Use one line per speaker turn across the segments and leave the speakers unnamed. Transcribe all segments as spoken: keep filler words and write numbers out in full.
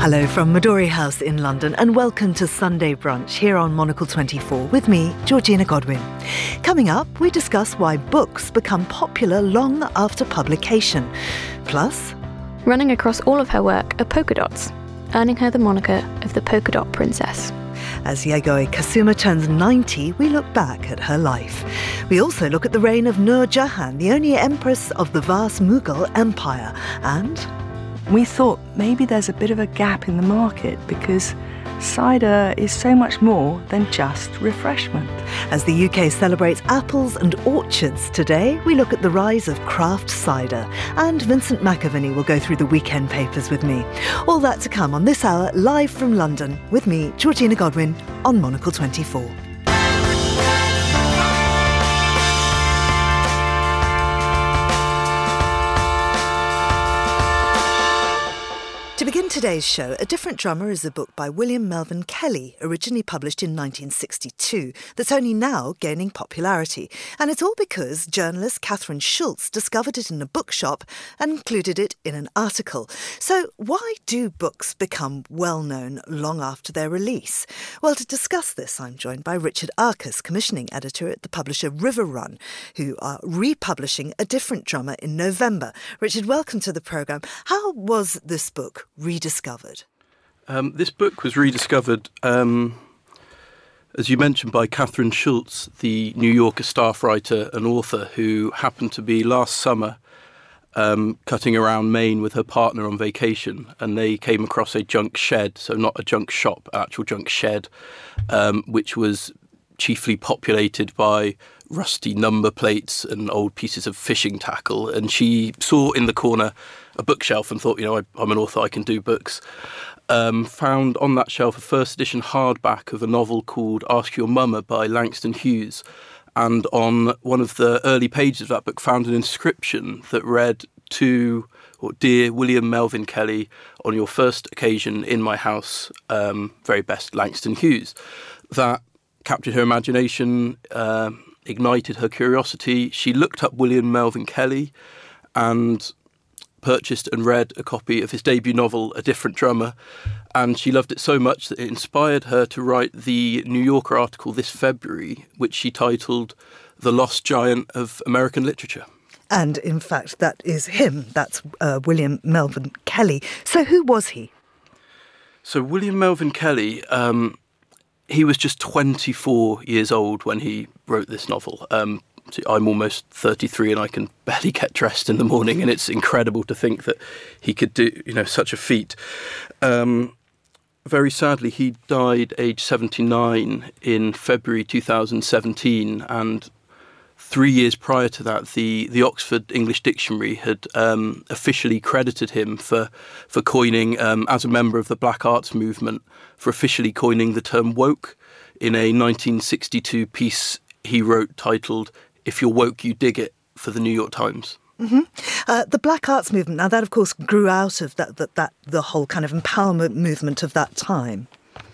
Hello from Midori House in London and welcome to Sunday Brunch here on Monocle twenty-four with me, Georgina Godwin. Coming up, we discuss why books become popular long after publication. Plus,
running across all of her work are polka dots, earning her the moniker of the Polka Dot Princess.
As Yayoi Kusama turns ninety, we look back at her life. We also look at the reign of Nur Jahan, the only empress of the vast Mughal Empire. And
we thought maybe there's a bit of a gap in the market because cider is so much more than just refreshment.
As the U K celebrates apples and orchards today, we look at the rise of craft cider. And Vincent McAvaney will go through the weekend papers with me. All that to come on this hour, live from London, with me, Georgina Godwin, on Monocle twenty-four. To begin today's show, A Different Drummer is a book by William Melvin Kelly, originally published in nineteen sixty-two, that's only now gaining popularity. And it's all because journalist Catherine Schultz discovered it in a bookshop and included it in an article. So why do books become well-known long after their release? Well, to discuss this, I'm joined by Richard Arkus, commissioning editor at the publisher River Run, who are republishing A Different Drummer in November. Richard, welcome to the programme. How was this book rediscovered?
Um, this book was rediscovered, um, as you mentioned, by Catherine Schultz, the New Yorker staff writer and author who happened to be last summer um, cutting around Maine with her partner on vacation, and they came across a junk shed, so not a junk shop, actual junk shed, um, which was chiefly populated by rusty number plates and old pieces of fishing tackle. And she saw in the corner a bookshelf and thought, you know, I, I'm an author, I can do books. Um, found on that shelf a first edition hardback of a novel called Ask Your Mama by Langston Hughes. And on one of the early pages of that book found an inscription that read, to, or Dear William Melvin Kelly, on your first occasion in my house, um, very best Langston Hughes. That captured her imagination, uh, ignited her curiosity. She looked up William Melvin Kelly and purchased and read a copy of his debut novel, A Different Drummer, and she loved it so much that it inspired her to write the New Yorker article this February, which she titled The Lost Giant of American Literature.
And in fact, that is him. That's uh, William Melvin Kelly. So who was he?
So William Melvin Kelly, um, he was just twenty-four years old when he wrote this novel. Um, I'm almost thirty-three and I can barely get dressed in the morning, and it's incredible to think that he could do, you know, such a feat. Um, very sadly, he died age seventy-nine in February two thousand seventeen, and three years prior to that, the, the Oxford English Dictionary had um, officially credited him for, for coining, um, as a member of the Black Arts Movement, for officially coining the term woke in a nineteen sixty-two piece he wrote titled If You're Woke, You Dig It, for the New York Times.
Mm-hmm. Uh, the Black Arts Movement, now that of course grew out of that, that, that the whole kind of empowerment movement of that time.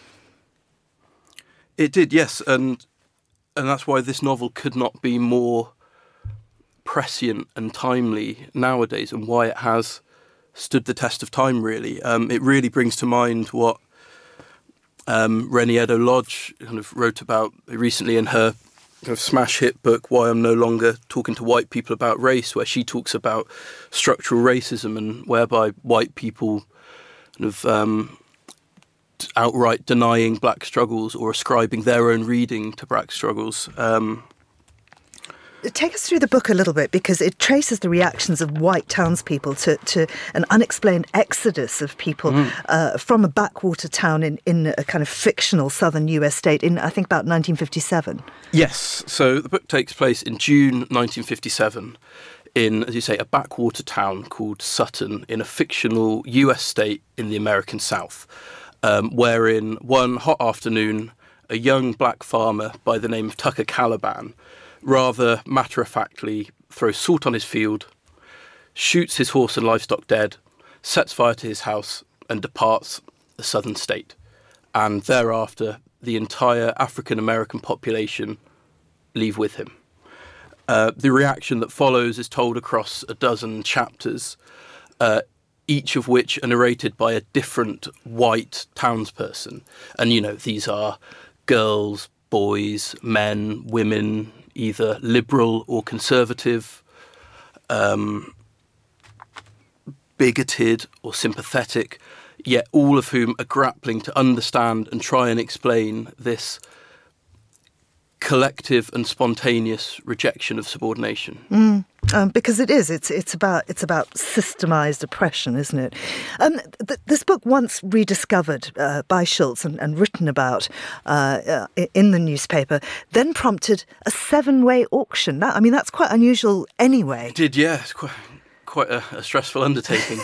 It did, yes, and and that's why this novel could not be more prescient and timely nowadays, and why it has stood the test of time, really. Um, it really brings to mind what um, Reni Eddo-Lodge kind of wrote about recently in her kind of smash hit book, Why I'm No Longer Talking to White People About Race, where she talks about structural racism and whereby white people kind of um, outright denying black struggles or ascribing their own reading to black struggles. Um,
Take us through the book a little bit, because it traces the reactions of white townspeople to, to an unexplained exodus of people mm. uh, from a backwater town in, in a kind of fictional southern U S state in, I think, about nineteen fifty-seven.
Yes. So the book takes place in June nineteen fifty-seven in, as you say, a backwater town called Sutton in a fictional U S state in the American South, um, wherein one hot afternoon, a young black farmer by the name of Tucker Caliban rather matter-of-factly throws salt on his field, shoots his horse and livestock dead, sets fire to his house, and departs the southern state. And thereafter, the entire African-American population leave with him. Uh, the reaction that follows is told across a dozen chapters. Uh, each of which are narrated by a different white townsperson. And, you know, these are girls, boys, men, women, either liberal or conservative, um, bigoted or sympathetic, yet all of whom are grappling to understand and try and explain this collective and spontaneous rejection of subordination.
Mm, um, because it is. It's it's about it's about systemised oppression, isn't it? Um, th- this book, once rediscovered uh, by Schulz and, and written about uh, uh, in the newspaper, then prompted a seven-way auction. That, I mean, that's quite unusual anyway.
It did, yeah. It's quite, quite a, a stressful undertaking.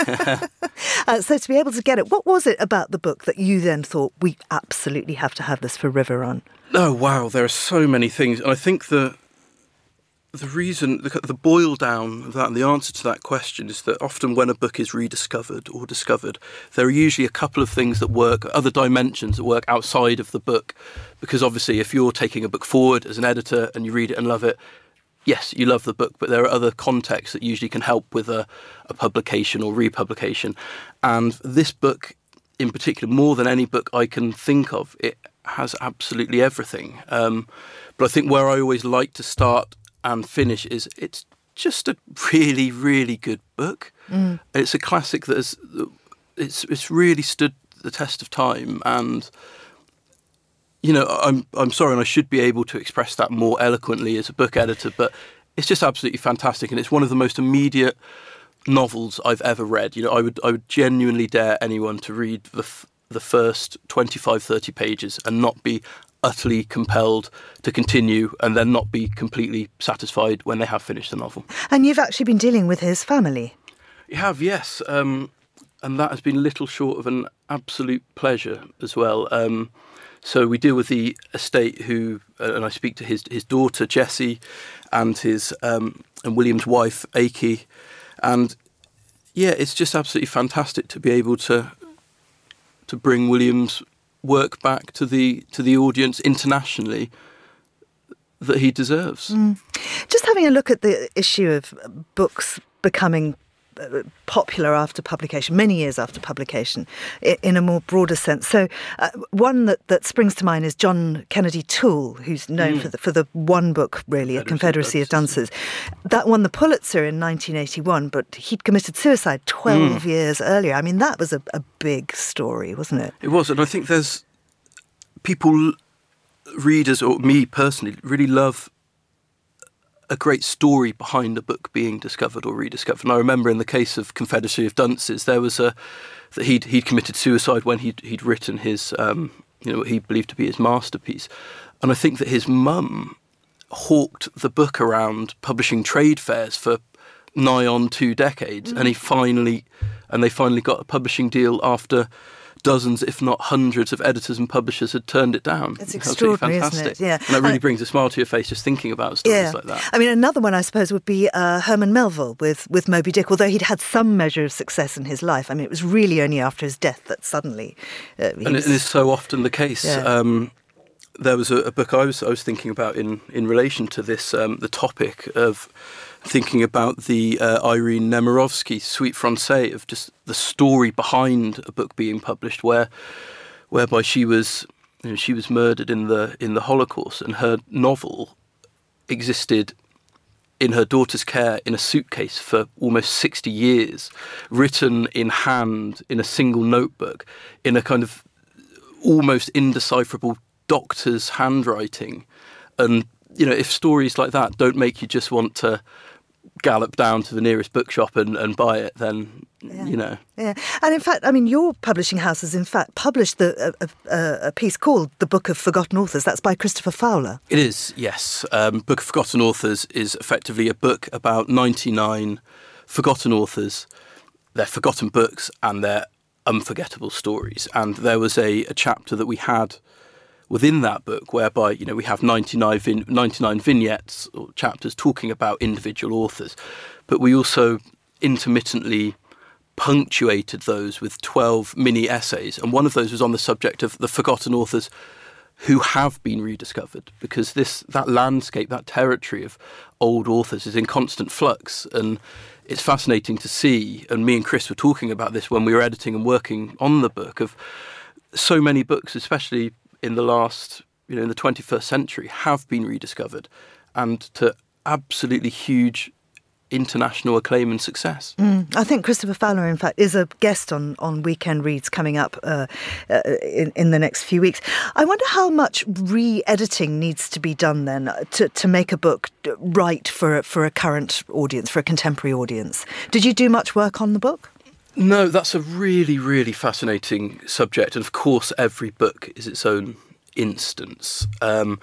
uh, so to be able to get it, what was it about the book that you then thought, we absolutely have to have this for River Run?
Oh, wow, there are so many things. And I think the the reason, the, the boil down of that and the answer to that question is that often when a book is rediscovered or discovered, there are usually a couple of things that work, other dimensions that work outside of the book. Because obviously if you're taking a book forward as an editor and you read it and love it, yes, you love the book, but there are other contexts that usually can help with a, a publication or republication. And this book in particular, more than any book I can think of, it has absolutely everything. Um, but I think where I always like to start and finish is it's just a really, really good book. Mm. It's a classic that has, it's it's really stood the test of time. And, you know, I'm I'm sorry, and I should be able to express that more eloquently as a book editor, but it's just absolutely fantastic. And it's one of the most immediate novels I've ever read. You know, I would I would genuinely dare anyone to read the f- the first twenty-five, thirty pages and not be utterly compelled to continue and then not be completely satisfied when they have finished the novel.
And you've actually been dealing with his family.
You have, yes. Um, and that has been little short of an absolute pleasure as well. Um, so we deal with the estate who, uh, and I speak to his his daughter, Jessie, and his um, and William's wife, Aki. And yeah, it's just absolutely fantastic to be able to to bring William's work back to the to the audience internationally that he deserves. Mm.
Just having a look at the issue of books becoming popular after publication, many years after publication, in a more broader sense. So uh, one that, that springs to mind is John Kennedy Toole, who's known mm. for the for the one book, really, A Confederacy of Dunces. That won the Pulitzer in nineteen eighty-one, but he'd committed suicide twelve mm. years earlier. I mean, that was a, a big story, wasn't it?
It was, and I think there's people, readers, or me personally, really love a great story behind a book being discovered or rediscovered. And I remember in the case of Confederacy of Dunces, there was a that he'd he'd committed suicide when he'd he'd written his um, you know what he believed to be his masterpiece. And I think that his mum hawked the book around publishing trade fairs for nigh on two decades, mm. and he finally and they finally got a publishing deal after dozens, if not hundreds, of editors and publishers had turned it down.
It's extraordinary,
fantastic.
Isn't it? Yeah.
And that really
uh,
brings a smile to your face just thinking about stories
yeah.
like that.
I mean, another one, I suppose, would be uh, Herman Melville with, with Moby Dick, although he'd had some measure of success in his life. I mean, it was really only after his death that suddenly uh, he
and
was...
it is so often the case.
Yeah.
Um, there was a, a book I was I was thinking about in, in relation to this, um, the topic of thinking about the uh, Irene Nemirovsky Suite Francais, of just the story behind a book being published, where whereby she was you know, she was murdered in the in the Holocaust, and her novel existed in her daughter's care in a suitcase for almost sixty years, written in hand in a single notebook in a kind of almost indecipherable doctor's handwriting. And you know, if stories like that don't make you just want to gallop down to the nearest bookshop and, and buy it, then, yeah. you know.
Yeah. And in fact, I mean, your publishing house has in fact published the, a, a, a piece called The Book of Forgotten Authors. That's by Christopher Fowler.
It is, yes. Um, Book of Forgotten Authors is effectively a book about ninety-nine forgotten authors, their forgotten books and their unforgettable stories. And there was a, a chapter that we had within that book whereby, you know, we have ninety-nine, vin- ninety-nine vignettes or chapters talking about individual authors, but we also intermittently punctuated those with twelve mini essays, and one of those was on the subject of the forgotten authors who have been rediscovered, because this that landscape, that territory of old authors is in constant flux, and it's fascinating to see, and me and Chris were talking about this when we were editing and working on the book, of so many books, especially in the last, you know, in the twenty-first century, have been rediscovered, and to absolutely huge international acclaim and success.
Mm. I think Christopher Fowler, in fact, is a guest on, on Weekend Reads coming up uh, uh, in, in the next few weeks. I wonder how much re-editing needs to be done then to, to make a book right for, for a current audience, for a contemporary audience. Did you do much work on the book?
No, that's a really, really fascinating subject. And of course, every book is its own instance. Um,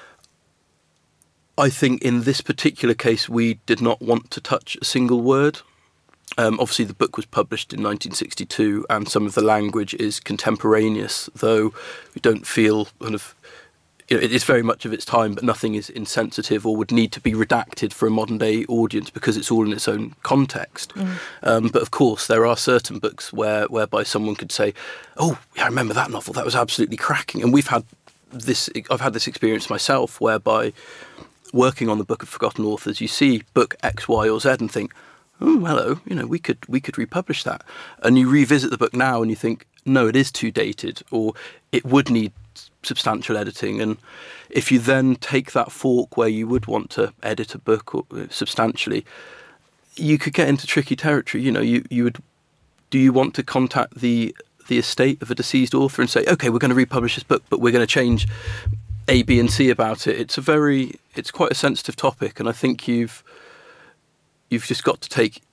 I think in this particular case, we did not want to touch a single word. Um, obviously, the book was published in nineteen sixty-two, and some of the language is contemporaneous, though we don't feel kind of, you know, it is very much of its time, but nothing is insensitive or would need to be redacted for a modern day audience because it's all in its own context. Mm. Um, but of course, there are certain books where whereby someone could say, "Oh, yeah, I remember that novel. That was absolutely cracking." And we've had this. I've had this experience myself, whereby working on the Book of Forgotten Authors, you see book X, Y, or Z and think, "Oh, hello, you know, we could we could republish that." And you revisit the book now and you think, no, it is too dated, or it would need substantial editing. And if you then take that fork where you would want to edit a book or, uh, substantially, you could get into tricky territory. You know, you, you would, do you want to contact the the estate of a deceased author and say, okay, we're going to republish this book, but we're going to change A, B, and C about it? It's a very, it's quite a sensitive topic, and I think you've you've just got to take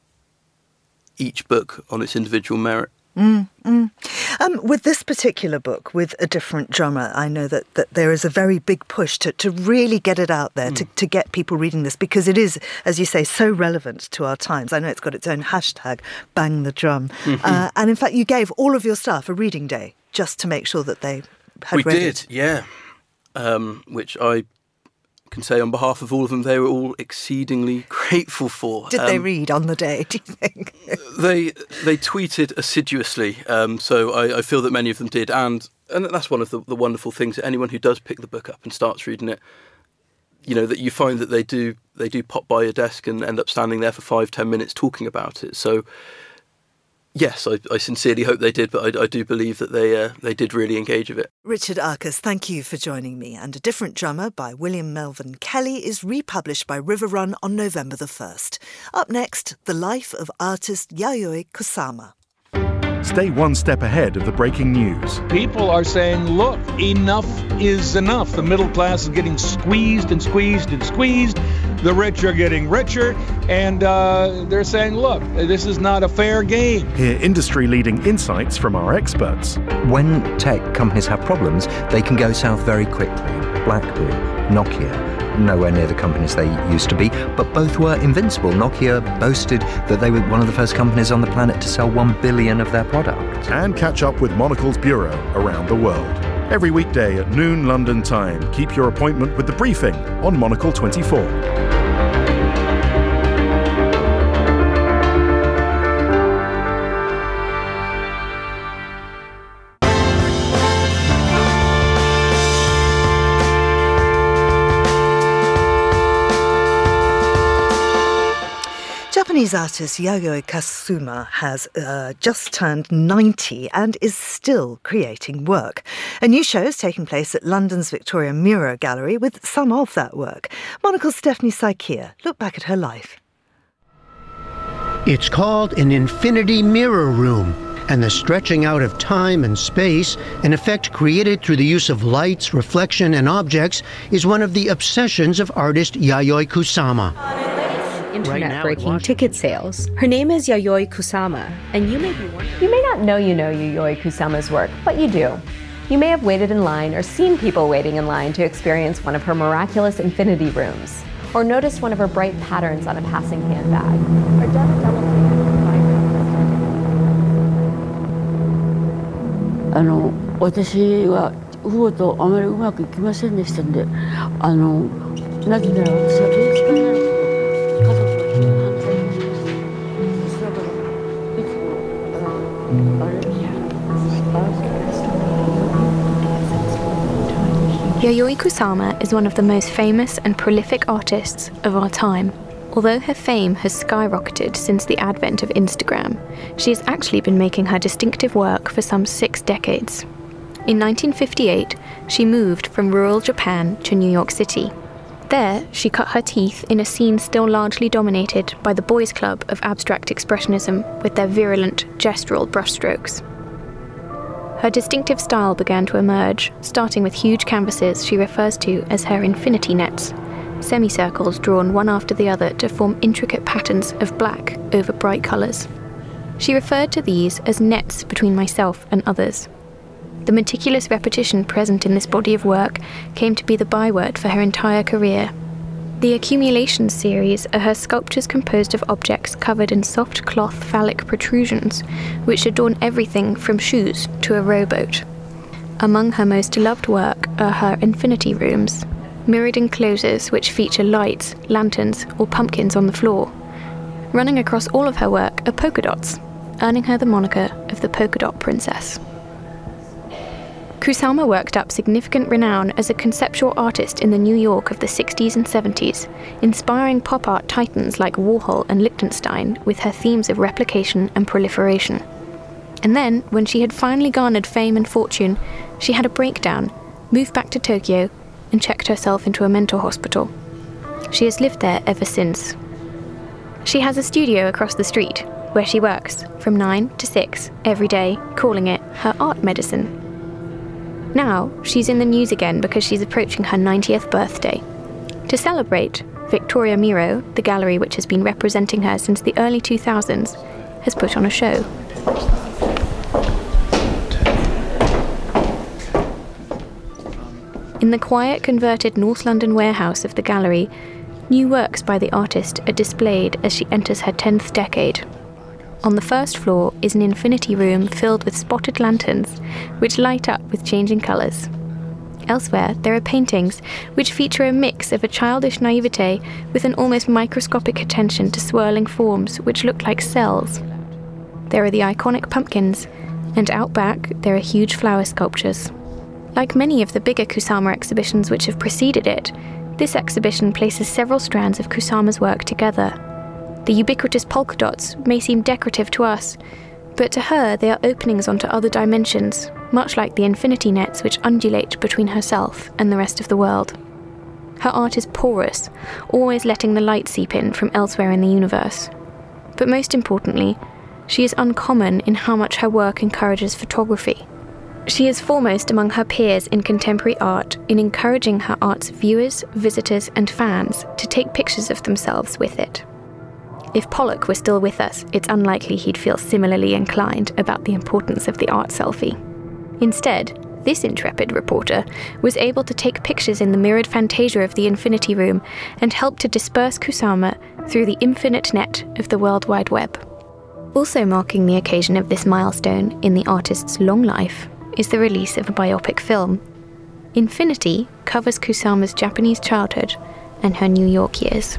each book on its individual merit.
Mm, mm. Um, with this particular book, with A Different Drummer, I know that, that there is a very big push to, to really get it out there, mm. to, to get people reading this, because it is, as you say, so relevant to our times. I know it's got its own hashtag, Bang the Drum. Mm-hmm. Uh, and in fact, you gave all of your staff a reading day just to make sure that they had
we
read
did,
it.
yeah. Um, which I can say on behalf of all of them, they were all exceedingly grateful for.
Did
um,
they read on the day, do you think?
they they tweeted assiduously, um, so I, I feel that many of them did, and and that's one of the, the wonderful things, that anyone who does pick the book up and starts reading it, you know, that you find that they do they do pop by your desk and end up standing there for five, ten minutes talking about it. So yes, I, I sincerely hope they did, but I, I do believe that they uh, they did really engage with it.
Richard Arkus, thank you for joining me. And A Different Drummer by William Melvin Kelly is republished by River Run on November the first. Up next, the life of artist Yayoi Kusama.
Stay one step ahead of the breaking news.
People are saying, look, enough is enough. The middle class is getting squeezed and squeezed and squeezed. The rich are getting richer. And uh, they're saying, look, this is not a fair game.
Hear industry-leading insights from our experts.
When tech companies have problems, they can go south very quickly. BlackBerry, Nokia, nowhere near the companies they used to be, but both were invincible. Nokia boasted that they were one of the first companies on the planet to sell one billion of their products.
And catch up with Monocle's Bureau around the world. Every weekday at noon London time. Keep your appointment with The Briefing on Monocle twenty-four.
Japanese artist Yayoi Kusama has uh, just turned ninety and is still creating work. A new show is taking place at London's Victoria Mirror Gallery with some of that work. Monocle's Stephanie Saikia looked back at her life.
It's called an infinity mirror room, and the stretching out of time and space, an effect created through the use of lights, reflection, and objects, is one of the obsessions of artist Yayoi Kusama.
Internet-breaking right ticket sales. Her name is Yayoi Kusama, and you may be wondering...
You may not know you know Yayoi Kusama's work, but you do. You may have waited in line or seen people waiting in line to experience one of her miraculous infinity rooms, or noticed one of her bright patterns on a passing handbag, or done a double take.
あの私は父母とあまりうまくいきませんでしたんで、あのなぜなら私は病気になる。
Yayoi Kusama is one of the most famous and prolific artists of our time. Although her fame has skyrocketed since the advent of Instagram, she has actually been making her distinctive work for some six decades. In nineteen fifty-eight, she moved from rural Japan to New York City. There, she cut her teeth in a scene still largely dominated by the boys' club of abstract expressionism with their virulent, gestural brushstrokes. Her distinctive style began to emerge, starting with huge canvases she refers to as her infinity nets, semicircles drawn one after the other to form intricate patterns of black over bright colours. She referred to these as nets between myself and others. The meticulous repetition present in this body of work came to be the byword for her entire career. The Accumulations series are her sculptures composed of objects covered in soft cloth phallic protrusions, which adorn everything from shoes to a rowboat. Among her most loved work are her infinity rooms, mirrored enclosures which feature lights, lanterns, or pumpkins on the floor. Running across all of her work are polka dots, earning her the moniker of the Polka Dot Princess. Kusama worked up significant renown as a conceptual artist in the New York of the sixties and seventies, inspiring pop art titans like Warhol and Lichtenstein with her themes of replication and proliferation. And then, when she had finally garnered fame and fortune, she had a breakdown, moved back to Tokyo, and checked herself into a mental hospital. She has lived there ever since. She has a studio across the street, where she works from nine to six every day, calling it her art medicine. Now, she's in the news again because she's approaching her ninetieth birthday. To celebrate, Victoria Miro, the gallery which has been representing her since the early two thousands, has put on a show. In the quiet, converted North London warehouse of the gallery, new works by the artist are displayed as she enters her tenth decade. On the first floor is an infinity room filled with spotted lanterns, which light up with changing colours. Elsewhere, there are paintings which feature a mix of a childish naivete with an almost microscopic attention to swirling forms which look like cells. There are the iconic pumpkins, and out back there are huge flower sculptures. Like many of the bigger Kusama exhibitions which have preceded it, this exhibition places several strands of Kusama's work together. The ubiquitous polka dots may seem decorative to us, but to her they are openings onto other dimensions, much like the infinity nets which undulate between herself and the rest of the world. Her art is porous, always letting the light seep in from elsewhere in the universe. But most importantly, she is uncommon in how much her work encourages photography. She is foremost among her peers in contemporary art in encouraging her art's viewers, visitors, and fans to take pictures of themselves with it. If Pollock were still with us, it's unlikely he'd feel similarly inclined about the importance of the art selfie. Instead, this intrepid reporter was able to take pictures in the mirrored fantasia of the Infinity Room and help to disperse Kusama through the infinite net of the World Wide Web. Also marking the occasion of this milestone in the artist's long life is the release of a biopic film. Infinity covers Kusama's Japanese childhood and her New York years.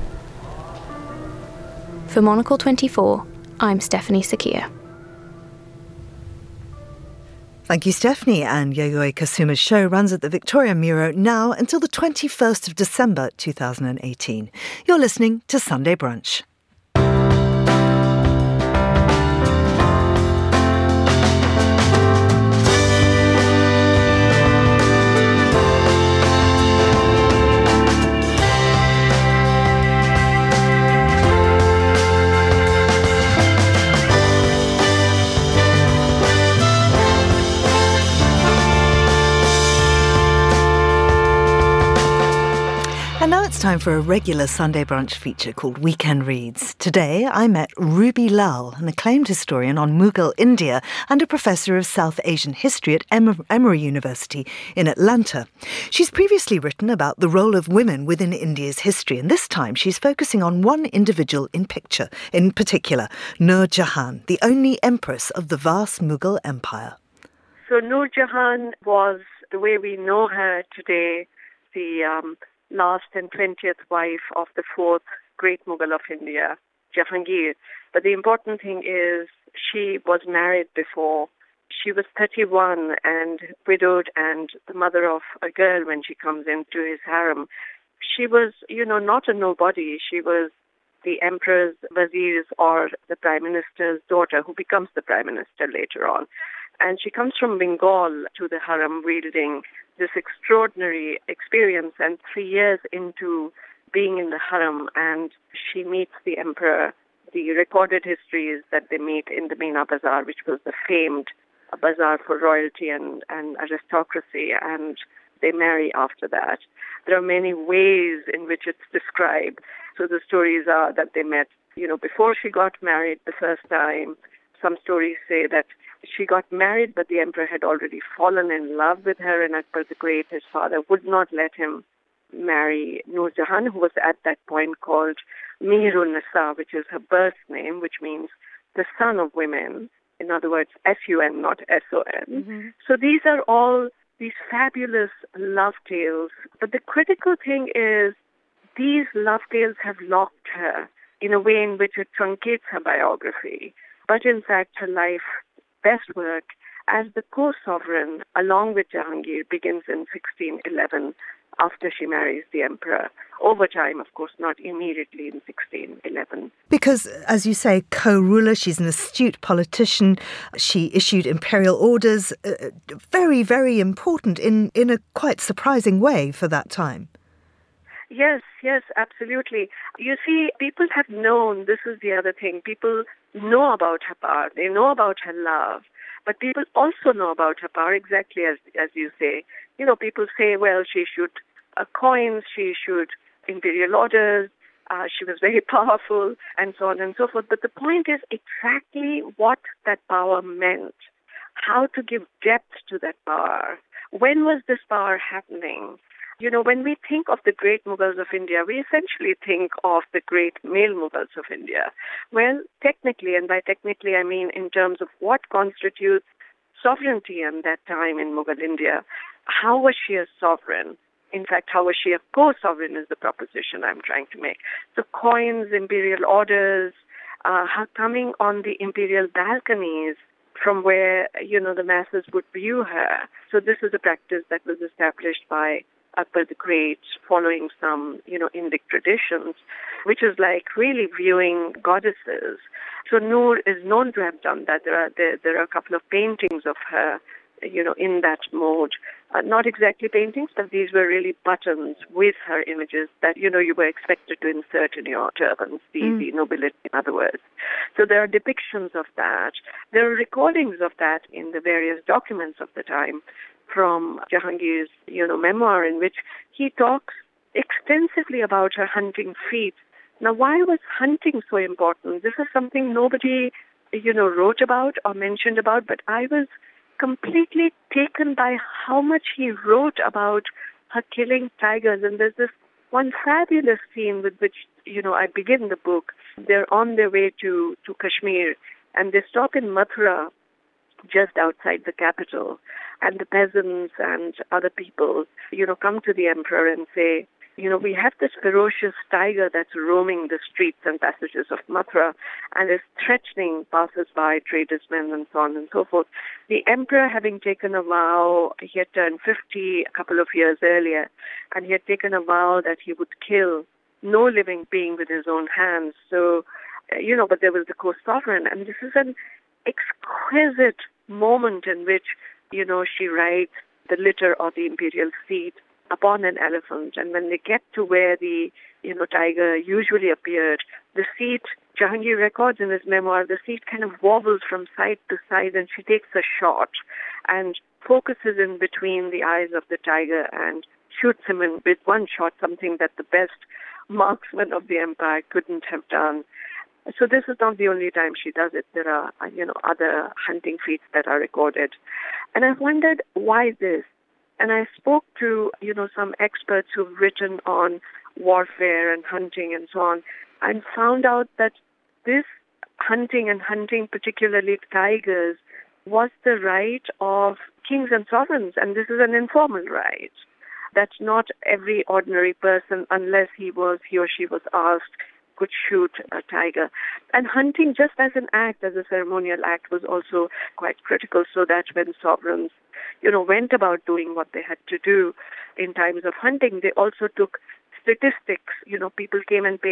For Monocle twenty-four, I'm Stephanie Sakia.
Thank you, Stephanie. And Yayoi Kusuma's show runs at the Victoria Miro now until the twenty-first of December two thousand eighteen. You're listening to Sunday Brunch. And now it's time for a regular Sunday Brunch feature called Weekend Reads. Today I met Ruby Lal, an acclaimed historian on Mughal India and a professor of South Asian history at Emory University in Atlanta. She's previously written about the role of women within India's history, and this time she's focusing on one individual in picture, in particular, Nur Jahan, the only empress of the vast Mughal Empire.
So Nur Jahan was, the way we know her today, the um, last and twentieth wife of the fourth great Mughal of India, Jahangir. But the important thing is she was married before. She was thirty-one and widowed and the mother of a girl when she comes into his harem. She was, you know, not a nobody. She was the emperor's viziers or the prime minister's daughter, who becomes the prime minister later on. And she comes from Bengal to the harem wielding this extraordinary experience, and three years into being in the harem, and she meets the emperor. The recorded history is that they meet in the Meena Bazaar, which was the famed bazaar for royalty and, and aristocracy, and they marry after that. There are many ways in which it's described. So the stories are that they met, you know, before she got married the first time. Some stories say that she got married, but the emperor had already fallen in love with her, and Akbar the Great, his father, would not let him marry Noor Jahan, who was at that point called Mihrun Nisa, which is her birth name, which means the son of women. In other words, S U N, not S O N. Mm-hmm. So these are all these fabulous love tales. But the critical thing is these love tales have locked her in a way in which it truncates her biography. But in fact, her life best work as the co-sovereign, along with Jahangir, begins in sixteen eleven after she marries the emperor. Over time, of course, not immediately in sixteen eleven.
Because, as you say, co-ruler, she's an astute politician. She issued imperial orders, uh, very, very important in, in a quite surprising way for that time.
Yes, yes, absolutely. You see, people have known, this is the other thing, people know about her power, they know about her love, but people also know about her power exactly as as you say. You know, people say, well, she issued uh, coins, she issued imperial orders, uh, she was very powerful, and so on and so forth. But the point is exactly what that power meant, how to give depth to that power. When was this power happening? You know, when we think of the great Mughals of India, we essentially think of the great male Mughals of India. Well, technically, and by technically I mean in terms of what constitutes sovereignty in that time in Mughal India, how was she a sovereign? In fact, how was she a co-sovereign is the proposition I'm trying to make. So coins, imperial orders, uh, her coming on the imperial balconies from where, you know, the masses would view her. So this is a practice that was established by Akbar the Great, following some, you know, Indic traditions, which is like really viewing goddesses. So Noor is known to have done that. There are there, there are a couple of paintings of her, you know, in that mode. Uh, not exactly paintings, but these were really buttons with her images that, you know, you were expected to insert in your turbans, the, mm. the nobility, in other words. So there are depictions of that. There are recordings of that in the various documents of the time, from Jahangir's, you know, memoir, in which he talks extensively about her hunting feat. Now, why was hunting so important? This is something nobody, you know, wrote about or mentioned about, but I was completely taken by how much he wrote about her killing tigers. And there's this one fabulous scene with which, you know, I begin the book. They're on their way to, to Kashmir, and they stop in Mathura, just outside the capital, and the peasants and other people, you know, come to the emperor and say, you know, we have this ferocious tiger that's roaming the streets and passages of Mathura and is threatening passers-by, tradesmen, and so on and so forth. The emperor, having taken a vow, he had turned fifty a couple of years earlier, and he had taken a vow that he would kill no living being with his own hands. So, you know, but there was the co-sovereign, and this is an exquisite moment in which, you know, she rides the litter or the imperial seat upon an elephant, and when they get to where the, you know, tiger usually appeared, the seat, Jahangir records in his memoir, the seat kind of wobbles from side to side, and she takes a shot and focuses in between the eyes of the tiger and shoots him in with one shot, something that the best marksman of the empire couldn't have done. So this is not the only time she does it. There are, you know, other hunting feats that are recorded. And I wondered, why this? And I spoke to, you know, some experts who've written on warfare and hunting and so on, and found out that this hunting and hunting particularly tigers was the right of kings and sovereigns, and this is an informal right. That's not every ordinary person, unless he was, he or she was asked, could shoot a tiger. And hunting, just as an act, as a ceremonial act, was also quite critical, so that when sovereigns, you know, went about doing what they had to do in times of hunting, they also took statistics. You know, people came and paid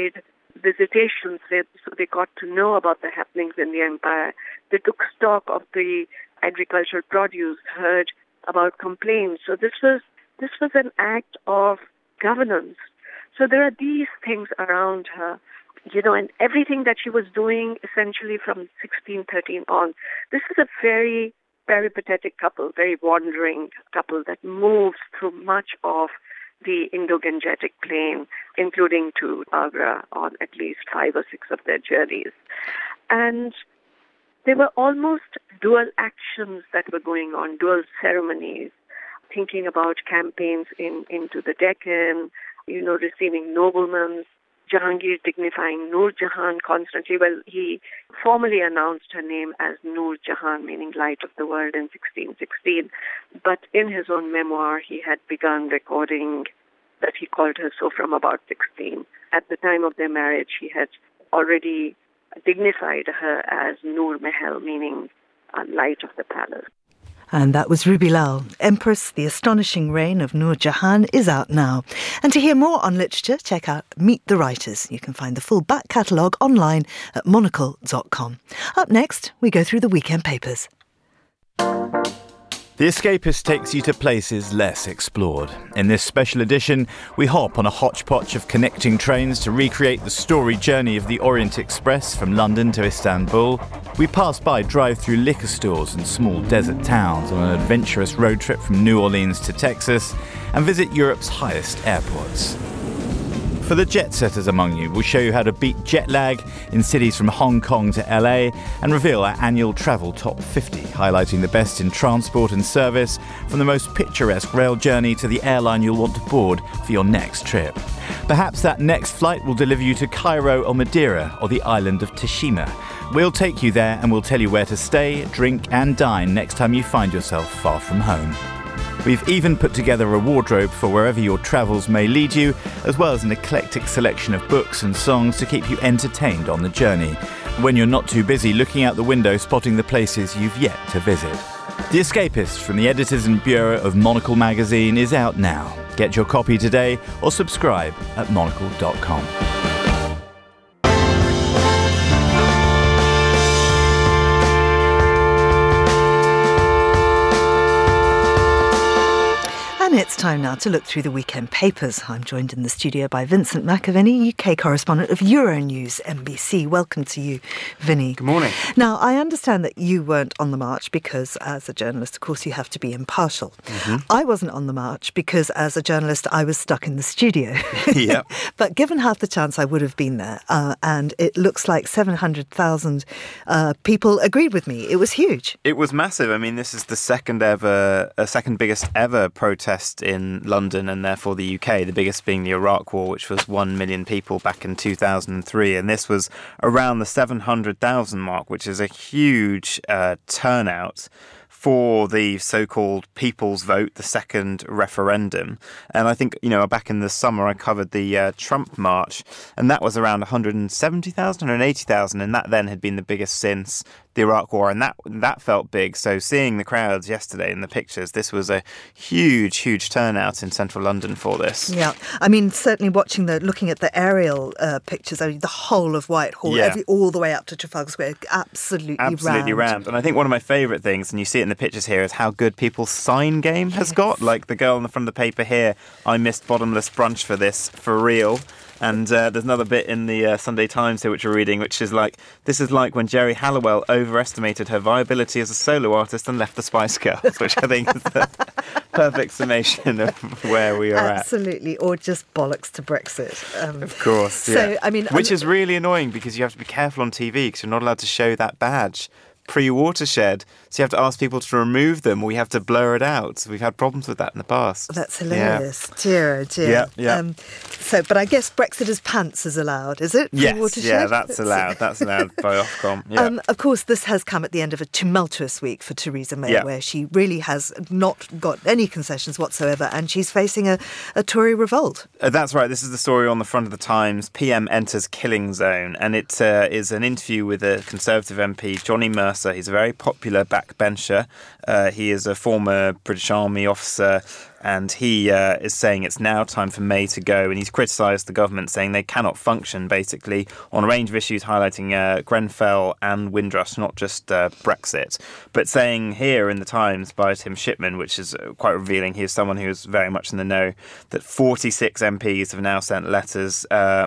visitations, they, so they got to know about the happenings in the empire. They took stock of the agricultural produce, heard about complaints. So this was this was an act of governance. So there are these things around her, you know, and everything that she was doing essentially from sixteen thirteen on. This is a very peripatetic couple, very wandering couple that moves through much of the Indo-Gangetic plain, including to Agra on at least five or six of their journeys. And there were almost dual actions that were going on, dual ceremonies, thinking about campaigns in into the Deccan, you know, receiving noblemen, Jahangir dignifying Noor Jahan constantly. Well, he formally announced her name as Noor Jahan, meaning light of the world, in sixteen sixteen. But in his own memoir, he had begun recording that he called her so from about sixteen. At the time of their marriage, he had already dignified her as Noor Mahal, meaning uh, light of the palace.
And that was Ruby Lal. Empress, The Astonishing Reign of Noor Jahan is out now. And to hear more on literature, check out Meet the Writers. You can find the full back catalogue online at monocle dot com. Up next, we go through the weekend papers.
The Escapist takes you to places less explored. In this special edition, we hop on a hodgepodge of connecting trains to recreate the storied journey of the Orient Express from London to Istanbul. We pass by drive-through liquor stores and small desert towns on an adventurous road trip from New Orleans to Texas and visit Europe's highest airports. For the jet-setters among you, we'll show you how to beat jet lag in cities from Hong Kong to L A and reveal our annual travel top fifty, highlighting the best in transport and service, from the most picturesque rail journey to the airline you'll want to board for your next trip. Perhaps that next flight will deliver you to Cairo or Madeira or the island of Tashima. We'll take you there and we'll tell you where to stay, drink and dine next time you find yourself far from home. We've even put together a wardrobe for wherever your travels may lead you, as well as an eclectic selection of books and songs to keep you entertained on the journey, when you're not too busy looking out the window spotting the places you've yet to visit. The Escapist from the editors and bureau of Monocle magazine is out now. Get your copy today or subscribe at monocle dot com.
And it's time now to look through the weekend papers. I'm joined in the studio by Vincent McAvenny, U K correspondent of Euronews N B C. Welcome to you, Vinny.
Good morning.
Now, I understand that you weren't on the march because, as a journalist, of course, you have to be impartial. Mm-hmm. I wasn't on the march because, as a journalist, I was stuck in the studio.
Yep.
But given half the chance, I would have been there. Uh, and it looks like seven hundred thousand uh, people agreed with me. It was huge.
It was massive. I mean, this is the second ever, uh, second biggest ever protest in London and therefore the U K, the biggest being the Iraq War, which was one million people back in two thousand three. And this was around the seven hundred thousand mark, which is a huge uh, turnout for the so-called People's Vote, the second referendum. And I think, you know, back in the summer, I covered the uh, Trump March, and that was around one hundred seventy thousand, one hundred eighty thousand, and that then had been the biggest since the Iraq War, and that that felt big. So seeing the crowds yesterday in the pictures, this was a huge, huge turnout in central London for this.
Yeah, I mean, certainly watching the, looking at the aerial uh, pictures, I mean, the whole of Whitehall,
yeah.
every, all the way up to Trafalgar Square, absolutely,
absolutely rammed. rammed. And I think one of my favourite things, and you see it in the pictures here, is how good people's sign game has yes. got. Like the girl on the front of the paper here, I missed bottomless brunch for this, for real. And uh, there's another bit in the uh, Sunday Times here which we're reading, which is like, this is like when Geri Halliwell overestimated her viability as a solo artist and left the Spice Girls, which I think is the perfect summation of where we are
Absolutely.
at.
Absolutely, or just bollocks to Brexit. Um,
of course,
so,
yeah.
I mean,
which
I'm,
is really annoying because you have to be careful on T V because you're not allowed to show that badge pre-watershed, so you have to ask people to remove them, or we have to blur it out. We've had problems with that in the past.
That's hilarious. Yeah. Dear, oh dear.
Yeah, yeah.
Um, so, but I guess Brexiters' pants is allowed, is it?
Yes, yeah, that's allowed. That's allowed by Ofcom. Yeah.
Um, of course, this has come at the end of a tumultuous week for Theresa May,
yeah.
where she really has not got any concessions whatsoever, and she's facing a, a Tory revolt.
Uh, that's right. This is the story on the front of the Times. P M enters killing zone, and it uh, is an interview with a Conservative M P, Johnny Mercer. He's a very popular backbencher. Uh, he is a former British Army officer, and he uh, is saying it's now time for May to go. And he's criticised the government, saying they cannot function, basically, on a range of issues, highlighting uh, Grenfell and Windrush, not just uh, Brexit. But saying here in the Times by Tim Shipman, which is quite revealing, he is someone who is very much in the know, that forty-six M Ps have now sent letters uh,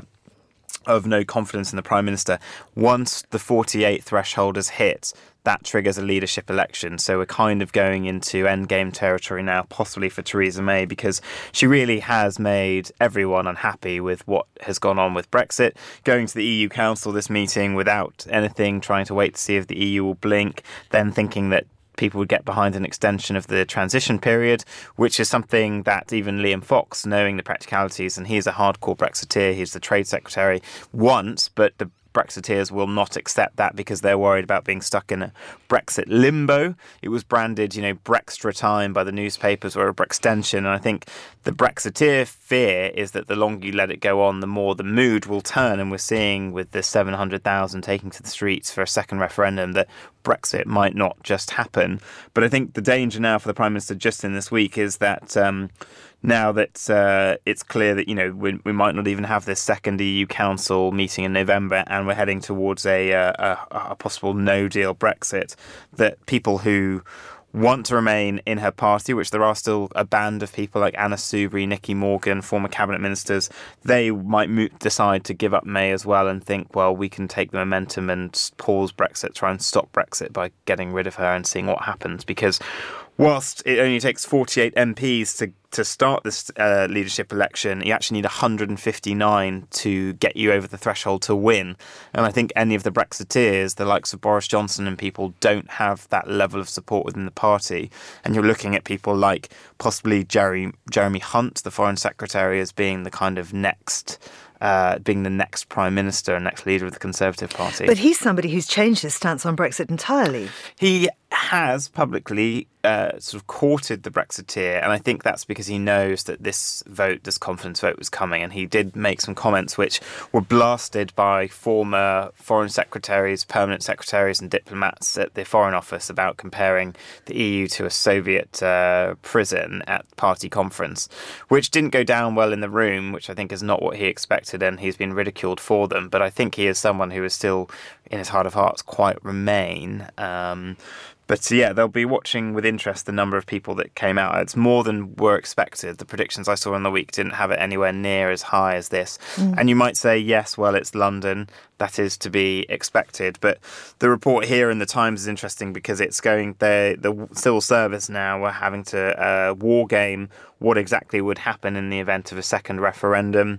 of no confidence in the Prime Minister. Once the forty-eight threshold is hit, that triggers a leadership election. So we're kind of going into endgame territory now, possibly for Theresa May, because she really has made everyone unhappy with what has gone on with Brexit. Going to the E U Council this meeting without anything, trying to wait to see if the E U will blink, then thinking that people would get behind an extension of the transition period, which is something that even Liam Fox, knowing the practicalities, and he's a hardcore Brexiteer, he's the Trade Secretary, wants, but the Brexiteers will not accept that because they're worried about being stuck in a Brexit limbo. It was branded, you know, Brextra time by the newspapers or a Brextension. And I think the Brexiteer fear is that the longer you let it go on, the more the mood will turn. And we're seeing with the seven hundred thousand taking to the streets for a second referendum that Brexit might not just happen. But I think the danger now for the Prime Minister just in this week is that um, now that uh, it's clear that, you know, we, we might not even have this second E U Council meeting in November, and we're heading towards a, a, a possible no-deal Brexit, that people who want to remain in her party, which there are still a band of people like Anna Soubry, Nicky Morgan, former cabinet ministers, they might mo- decide to give up May as well and think, well, we can take the momentum and pause Brexit, try and stop Brexit by getting rid of her and seeing what happens. Because whilst it only takes forty-eight M Ps to to start this uh, leadership election, you actually need one hundred fifty-nine to get you over the threshold to win. And I think any of the Brexiteers, the likes of Boris Johnson and people, don't have that level of support within the party. And you're looking at people like possibly Jerry, Jeremy Hunt, the Foreign Secretary, as being the kind of next... Uh, being the next Prime Minister and next leader of the Conservative Party.
But he's somebody who's changed his stance on Brexit entirely.
He has publicly uh, sort of courted the Brexiteer, and I think that's because he knows that this vote, this confidence vote, was coming, and he did make some comments which were blasted by former Foreign Secretaries, Permanent Secretaries and diplomats at the Foreign Office about comparing the E U to a Soviet uh, prison at party conference, which didn't go down well in the room, which I think is not what he expected, and he's been ridiculed for them. But I think he is someone who is still, in his heart of hearts, quite Remain. Um, But yeah, they'll be watching with interest the number of people that came out. It's more than were expected. The predictions I saw in the week didn't have it anywhere near as high as this. Mm. And you might say, yes, well, it's London. That is to be expected. But the report here in the Times is interesting because it's going, the civil service now are having to uh, war game what exactly would happen in the event of a second referendum.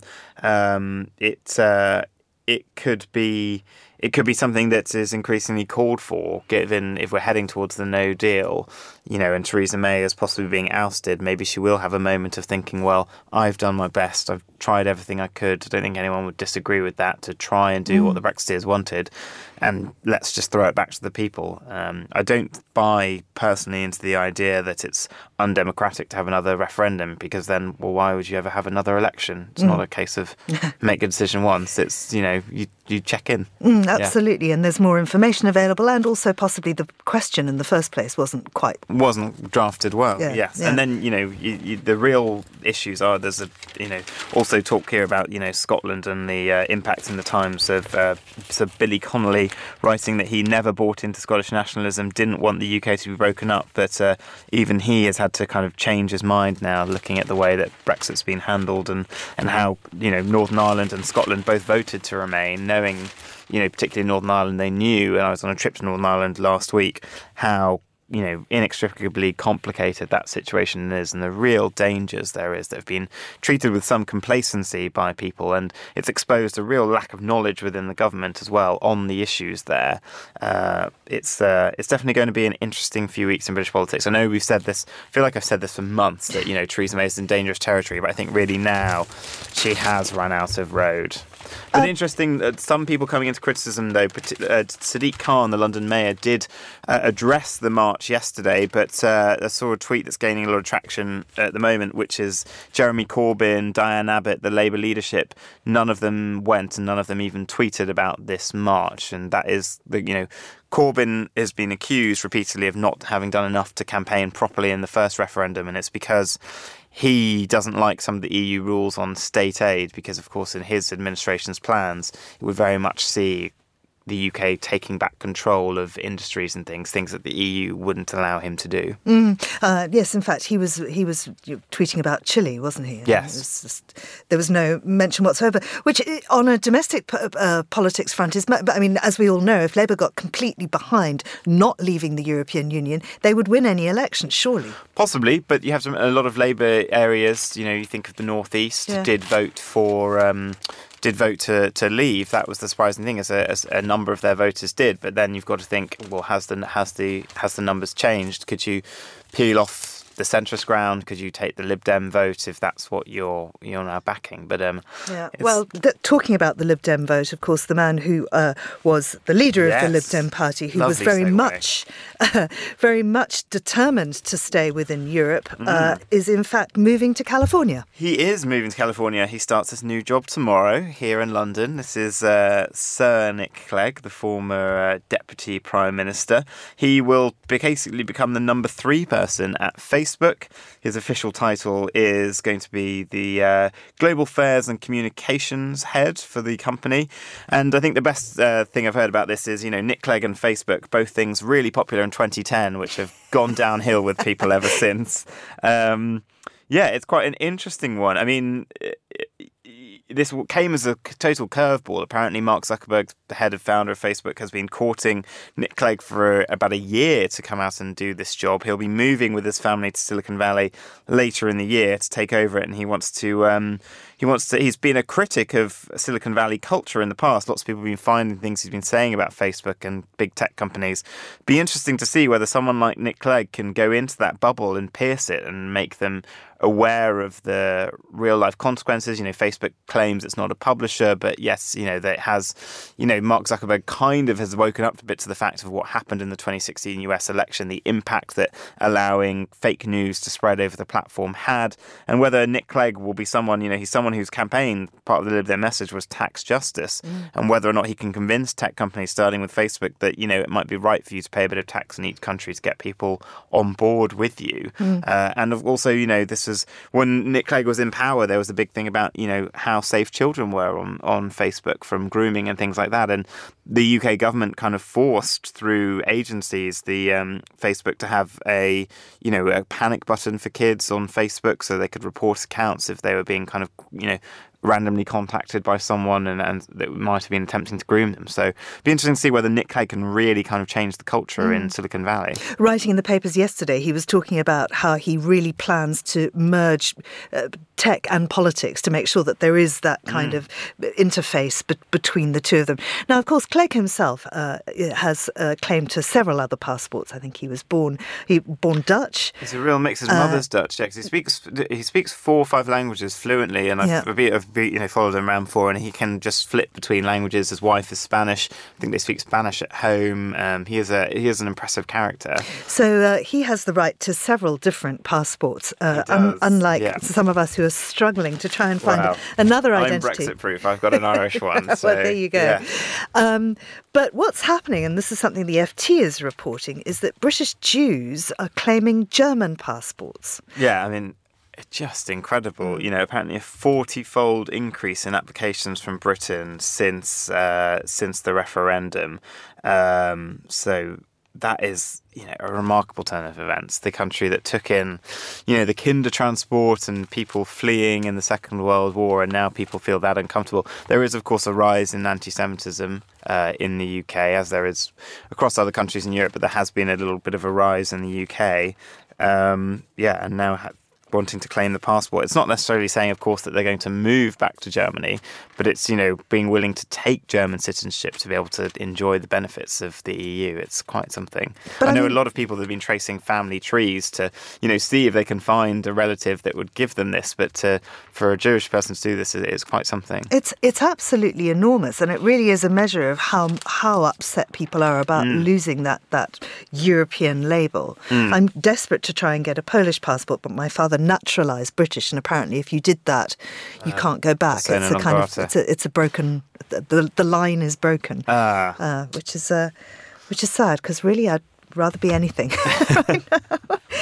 Um, it uh, it could be... It could be something that is increasingly called for, given if we're heading towards the no deal, you know, and Theresa May is possibly being ousted. Maybe she will have a moment of thinking, well, I've done my best. I've tried everything I could. I don't think anyone would disagree with that, to try and do mm. what the Brexiteers wanted. And let's just throw it back to the people. Um, I don't buy personally into the idea that it's undemocratic to have another referendum, because then, well, why would you ever have another election? It's mm. not a case of make a decision once. It's, you know, you, you check in.
Mm, absolutely. Yeah. And there's more information available, and also possibly the question in the first place wasn't quite...
Wasn't drafted well, yeah, yes.
Yeah.
And then, you know, you, you, the real issues are, there's a, you know, also talk here about, you know, Scotland and the uh, impact in the Times of uh, Sir Billy Connolly writing that he never bought into Scottish nationalism, didn't want the U K to be broken up, but uh, even he has had to kind of change his mind now, looking at the way that Brexit's been handled and, and how, you know, Northern Ireland and Scotland both voted to remain, knowing, you know, particularly Northern Ireland, they knew, and I was on a trip to Northern Ireland last week, how, you know, inextricably complicated that situation is, and the real dangers there is that have been treated with some complacency by people, and it's exposed a real lack of knowledge within the government as well on the issues there. Uh, it's uh, it's definitely going to be an interesting few weeks in British politics. I know we've said this, I feel like I've said this for months, that, you know, Theresa May is in dangerous territory, but I think really now she has run out of road. But uh, interesting, uh, some people coming into criticism, though, uh, Sadiq Khan, the London mayor, did uh, address the march yesterday, but uh, I saw a tweet that's gaining a lot of traction at the moment, which is Jeremy Corbyn, Diane Abbott, the Labour leadership, none of them went, and none of them even tweeted about this march. And that is, the you know, Corbyn has been accused repeatedly of not having done enough to campaign properly in the first referendum, and it's because he doesn't like some of the E U rules on state aid because, of course, in his administration's plans, it would very much see the U K taking back control of industries and things, things that the E U wouldn't allow him to do.
Mm, uh, yes, in fact, he was he was tweeting about Chile, wasn't he?
Yes.
It was just, there was no mention whatsoever, which on a domestic uh, politics front is, I mean, as we all know, if Labour got completely behind not leaving the European Union, they would win any election, surely.
Possibly, but you have some, a lot of Labour areas, you know, you think of the North East, yeah. did vote for... Um, did vote to, to leave. That was the surprising thing, as a, as a number of their voters did. But then you've got to think, well, has the has the has the numbers changed? Could you peel off the centrist ground? Could you take the Lib Dem vote if that's what you're you're now backing? But um,
yeah. Well, th- talking about the Lib Dem vote, of course, the man who uh, was the leader yes. of the Lib Dem party, who Lovely was very segue. much, uh, very much determined to stay within Europe, mm. uh, is in fact moving to California.
He is moving to California. He starts his new job tomorrow here in London. This is uh, Sir Nick Clegg, the former uh, Deputy Prime Minister. He will basically become the number three person at Facebook. Facebook. His official title is going to be the uh, Global Affairs and Communications Head for the company. And I think the best uh, thing I've heard about this is, you know, Nick Clegg and Facebook, both things really popular in twenty ten, which have gone downhill with people ever since. Um, yeah, it's quite an interesting one. I mean, it, it, this came as a total curveball. Apparently, Mark Zuckerberg, the head of founder of Facebook, has been courting Nick Clegg for about a year to come out and do this job. He'll be moving with his family to Silicon Valley later in the year to take over it, and he wants to. Um, he wants to. He's been a critic of Silicon Valley culture in the past. Lots of people have been finding things he's been saying about Facebook and big tech companies. Be interesting to see whether someone like Nick Clegg can go into that bubble and pierce it and make them aware of the real life consequences. You know, Facebook claims it's not a publisher, but yes, you know, that it has, you know, Mark Zuckerberg kind of has woken up a bit to the fact of what happened in the twenty sixteen U S election, the impact that allowing fake news to spread over the platform had, and whether Nick Clegg will be someone, you know, he's someone whose campaign, part of the Lib Dem message was tax justice, mm. and whether or not he can convince tech companies, starting with Facebook, that, you know, it might be right for you to pay a bit of tax in each country to get people on board with you. Mm. Uh, and also, you know, this is when Nick Clegg was in power, there was a big thing about, you know, how safe children were on, on Facebook from grooming and things like that. And the U K government kind of forced through agencies the um, Facebook to have a, you know, a panic button for kids on Facebook so they could report accounts if they were being kind of, you know, randomly contacted by someone and, and that might have been attempting to groom them. So it'd be interesting to see whether Nick Clegg can really kind of change the culture mm. in Silicon Valley.
Writing in the papers yesterday, he was talking about how he really plans to merge uh, tech and politics to make sure that there is that kind mm. of interface be- between the two of them. Now, of course, Clegg himself uh, has uh, claim to several other passports. I think he was born he born Dutch.
He's a real mix. His uh, mother's Dutch. He speaks he speaks four or five languages fluently, and I've, yeah. I've you know followed him around for, and he can just flip between languages. His wife is Spanish. I think they speak Spanish at home. Um, he is a he is an impressive character.
So uh, he has the right to several different passports, uh, un- unlike yeah. some of us who are struggling to try and find
wow.
another identity.
I'm Brexit proof. I've got an Irish one.
Well,
so,
there you go.
Yeah.
Um, but what's happening, and this is something the F T is reporting, is that British Jews are claiming German passports.
Yeah, I mean, just incredible. You know, apparently a forty-fold increase in applications from Britain since uh, since the referendum. Um, so that is, you know, a remarkable turn of events. The country that took in, you know, the kinder transport and people fleeing in the Second World War, and now people feel that uncomfortable. There is, of course, a rise in anti-Semitism uh, in the U K, as there is across other countries in Europe, but there has been a little bit of a rise in the U K. Um, yeah, and now ha- wanting to claim the passport. It's not necessarily saying, of course, that they're going to move back to Germany, but it's, you know, being willing to take German citizenship to be able to enjoy the benefits of the E U. It's quite something. But I know I mean, a lot of people that have been tracing family trees to, you know, see if they can find a relative that would give them this, but to, for a Jewish person to do this is quite something.
It's it's absolutely enormous, and it really is a measure of how how upset people are about mm. losing that, that European label. Mm. I'm desperate to try and get a Polish passport, but my father naturalised British, and apparently if you did that, you uh, can't go back. It's a kind of it's a, it's a broken the the line is broken,
ah.
uh, which is uh, which is sad because really I'd rather be anything right now.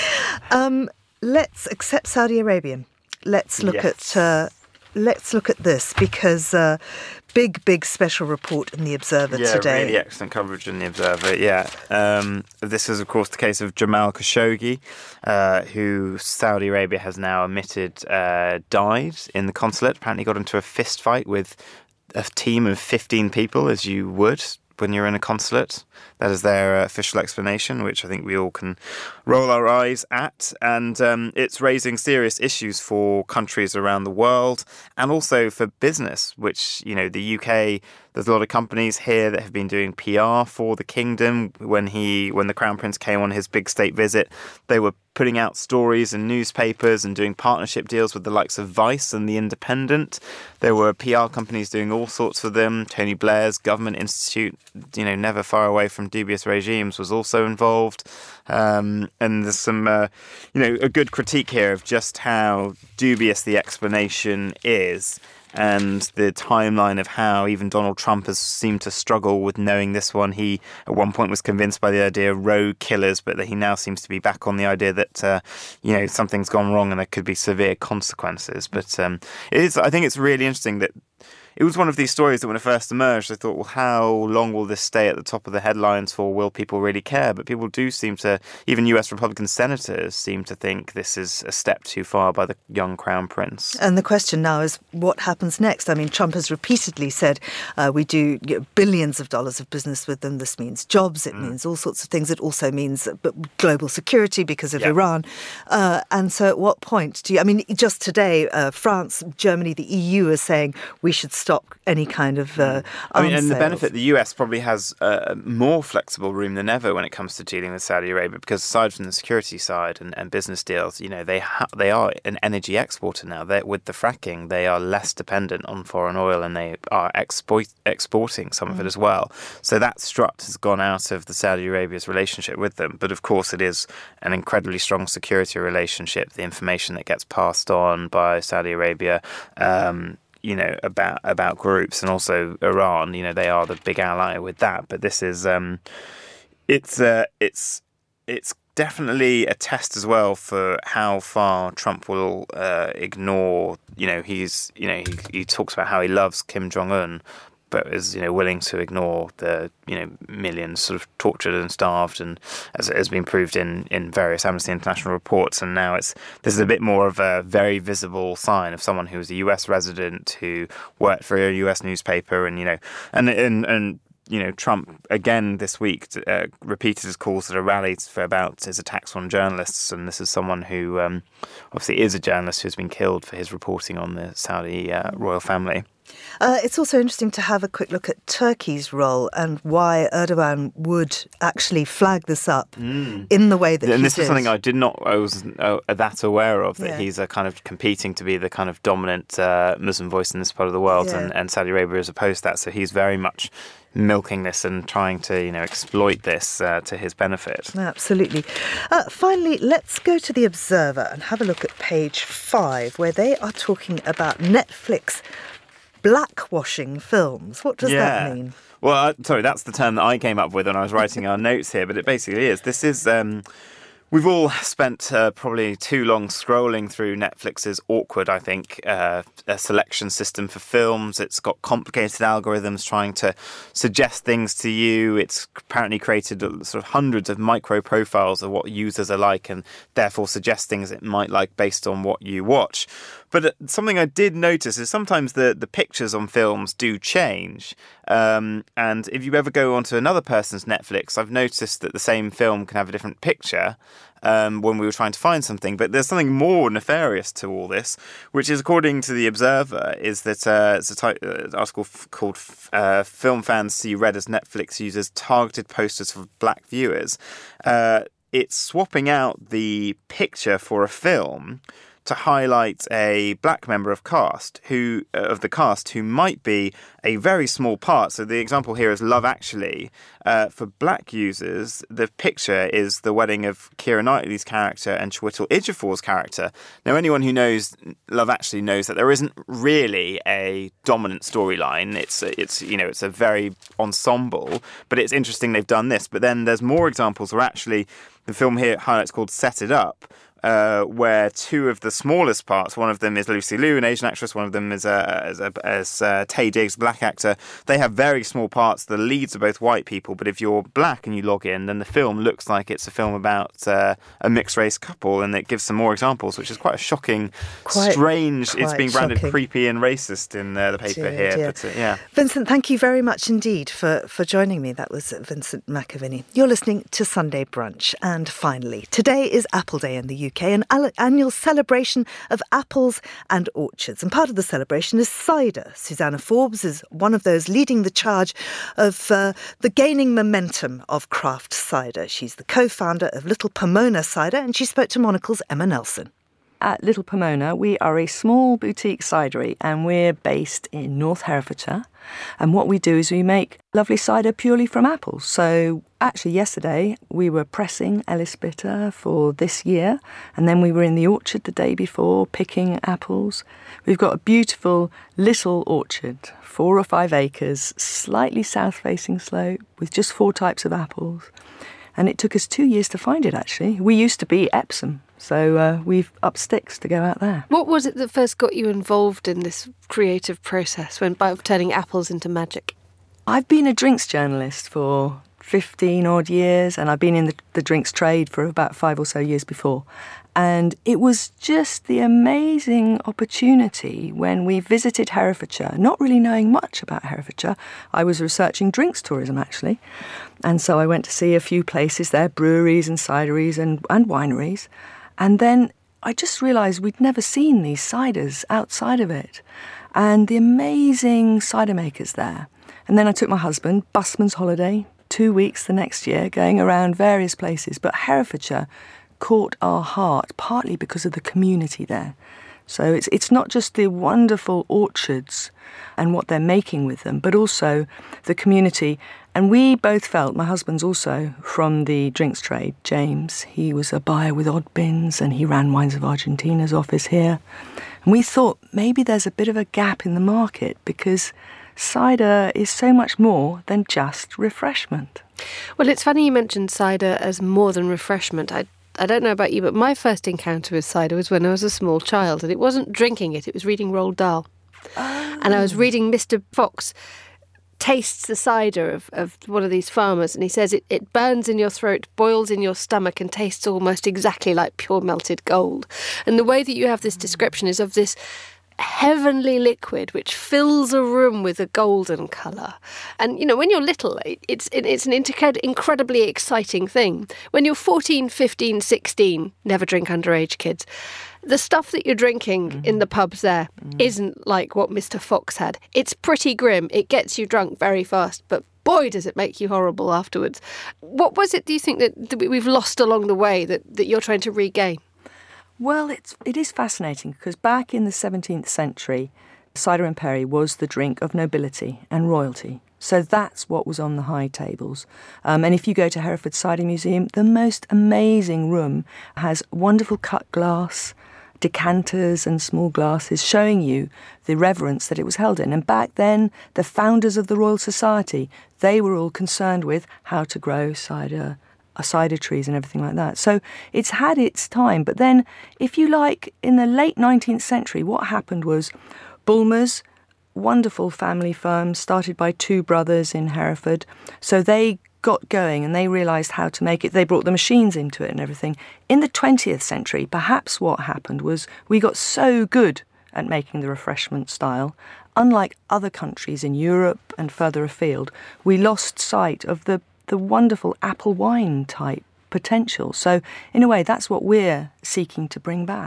Um, let's accept Saudi Arabia. Let's look
Yes.
at uh, let's look at this because uh, big, big special report in the Observer
yeah,
today.
really excellent coverage in the Observer. Yeah, um, this is of course the case of Jamal Khashoggi, uh, who Saudi Arabia has now admitted uh, died in the consulate. Apparently, got into a fist fight with a team of fifteen people, as you would when you're in a consulate. That is their uh, official explanation, which I think we all can roll our eyes at. And um, it's raising serious issues for countries around the world and also for business, which, you know, the U K, there's a lot of companies here that have been doing P R for the kingdom. When he, when the Crown Prince came on his big state visit, they were putting out stories in newspapers and doing partnership deals with the likes of Vice and The Independent. There were P R companies doing all sorts for them. Tony Blair's Government Institute, you know, never far away from dubious regimes, was also involved. Um, and there's some, uh, you know, a good critique here of just how dubious the explanation is, and the timeline of how even Donald Trump has seemed to struggle with knowing this one. He, at one point, was convinced by the idea of rogue killers, but that he now seems to be back on the idea that, uh, you know, something's gone wrong and there could be severe consequences. But um, it is, I think it's really interesting that it was one of these stories that when it first emerged, I thought, well, how long will this stay at the top of the headlines for? Will people really care? But people do seem to, even U S Republican senators seem to think this is a step too far by the young Crown Prince.
And the question now is what happens next? I mean, Trump has repeatedly said uh, we do you know, billions of dollars of business with them. This means jobs. It mm. means all sorts of things. It also means uh, global security because of
yeah.
Iran. Uh, and so at what point do you, I mean, just today, uh, France, Germany, the E U are saying we should stop any kind of uh,
I mean, and the
sales.
benefit, the U S probably has uh, more flexible room than ever when it comes to dealing with Saudi Arabia, because aside from the security side and, and business deals, you know, they ha- they are an energy exporter now. They're, with the fracking, they are less dependent on foreign oil, and they are exploit, exporting some of mm. it as well. So that strut has gone out of the Saudi Arabia's relationship with them. But of course, it is an incredibly strong security relationship. The information that gets passed on by Saudi Arabia, um, you know, about about groups, and also Iran, you know, they are the big ally with that. But this is, um, it's uh, it's it's definitely a test as well for how far Trump will uh, ignore. You know, he's, you know, he, he talks about how he loves Kim Jong-un, but is, you know, willing to ignore the, you know, millions sort of tortured and starved, and as it has been proved in, in various Amnesty International reports. And now it's, this is a bit more of a very visible sign of someone who was a U S resident, who worked for a U S newspaper, and, you know, and, and, and you know, Trump, again this week, uh, repeated his calls at a rally for about his attacks on journalists. And this is someone who um, obviously is a journalist who's been killed for his reporting on the Saudi uh, royal family.
Uh, it's also interesting to have a quick look at Turkey's role and why Erdogan would actually flag this up mm. in the way that
and
he
this
did.
is something I did not, I was uh, that aware of, that
yeah.
he's a kind of competing to be the kind of dominant uh, Muslim voice in this part of the world,
yeah.
and, and Saudi Arabia is opposed to that. So he's very much milking this and trying to, you know, exploit this uh, to his benefit.
Absolutely. Uh, finally, let's go to the Observer and have a look at page five, where they are talking about Netflix blackwashing films. What does
yeah.
that mean?
Well, uh, sorry, that's the term that I came up with when I was writing our notes here, but it basically is. This is... Um, We've all spent uh, probably too long scrolling through Netflix's awkward, I think, uh, a selection system for films. It's got complicated algorithms trying to suggest things to you. It's apparently created sort of hundreds of micro profiles of what users are like, and therefore suggest things it might like based on what you watch. But something I did notice is sometimes the, the pictures on films do change. Um, and if you ever go onto another person's Netflix, I've noticed that the same film can have a different picture um, when we were trying to find something. But there's something more nefarious to all this, which is, according to The Observer, is that uh, it's a ty- uh, article f- called uh, Film Fans See Red as Netflix Uses Targeted Posters for Black Viewers. Uh, it's swapping out the picture for a film to highlight a black member of cast who uh, of the cast who might be a very small part. So the example here is Love Actually. Uh, for black users, the picture is the wedding of Keira Knightley's character and Chiwetel Ejiofor's character. Now, anyone who knows Love Actually knows that there isn't really a dominant storyline. It's it's you know it's a very ensemble, but it's interesting they've done this. But then there's more examples where actually the film here highlights called Set It Up, Uh, where two of the smallest parts, one of them is Lucy Liu, an Asian actress, one of them is, uh, as, uh, as uh, Taye Diggs, a black actor. They have very small parts. The leads are both white people, but if you're black and you log in, then the film looks like it's a film about uh, a mixed-race couple, and it gives some more examples, which is quite a shocking, quite, strange... Quite it's being branded shocking. Creepy and racist in uh, the paper dear, here. Dear. But, uh, yeah.
Vincent, thank you very much indeed for, for joining me. That was Vincent McAviney. You're listening to Sunday Brunch. And finally, today is Apple Day in the U K, an annual celebration of apples and orchards. And part of the celebration is cider. Susanna Forbes is one of those leading the charge of uh, the gaining momentum of craft cider. She's the co-founder of Little Pomona Cider, and she spoke to Monocle's Emma Nelson.
At Little Pomona, we are a small boutique cidery, and we're based in North Herefordshire. And what we do is we make lovely cider purely from apples. So actually yesterday we were pressing Ellis Bitter for this year, and then we were in the orchard the day before picking apples. We've got a beautiful little orchard, four or five acres, slightly south-facing slope with just four types of apples. And it took us two years to find it, actually. We used to be Epsom, so uh, we've up sticks to go out there.
What was it that first got you involved in this creative process when by turning apples into magic?
I've been a drinks journalist for fifteen odd years, and I've been in the, the drinks trade for about five or so years before. And it was just the amazing opportunity when we visited Herefordshire, not really knowing much about Herefordshire. I was researching drinks tourism, actually. And so I went to see a few places there, breweries and cideries and, and wineries. And then I just realised we'd never seen these ciders outside of it. And the amazing cider makers there. And then I took my husband, busman's holiday, two weeks the next year, going around various places. But Herefordshire caught our heart, partly because of the community there. So it's it's not just the wonderful orchards and what they're making with them, but also the community. And we both felt, my husband's also from the drinks trade, James. He was a buyer with Odd Bins, and he ran Wines of Argentina's office here. And we thought maybe there's a bit of a gap in the market because cider is so much more than just refreshment.
Well, it's funny you mentioned cider as more than refreshment. I I don't know about you, but my first encounter with cider was when I was a small child, and it wasn't drinking it, it was reading Roald Dahl. Oh. And I was reading Mister Fox tastes the cider of, of one of these farmers, and he says it, it burns in your throat, boils in your stomach, and tastes almost exactly like pure melted gold. And the way that you have this description is of this heavenly liquid which fills a room with a golden colour. And, you know, when you're little, it's it's an incredibly exciting thing. When you're fourteen, fifteen, sixteen, never drink underage, kids, the stuff that you're drinking mm-hmm. in the pubs there mm-hmm. isn't like what Mister Fox had. It's pretty grim. It gets you drunk very fast, but boy, does it make you horrible afterwards. What was it, do you think, that, that we've lost along the way that, that you're trying to regain?
Well, it's, it is fascinating because back in the seventeenth century, cider and perry was the drink of nobility and royalty. So that's what was on the high tables. Um, and if you go to Hereford Cider Museum, the most amazing room has wonderful cut glass, decanters and small glasses showing you the reverence that it was held in. And back then, the founders of the Royal Society, they were all concerned with how to grow cider, cider trees and everything like that. So it's had its time. But then, if you like, in the late nineteenth century, what happened was Bulmers, wonderful family firm started by two brothers in Hereford. So they got going and they realised how to make it. They brought the machines into it and everything. In the twentieth century, perhaps what happened was we got so good at making the refreshment style, unlike other countries in Europe and further afield, we lost sight of the the wonderful apple wine type potential. So in a way, that's what we're seeking to bring back.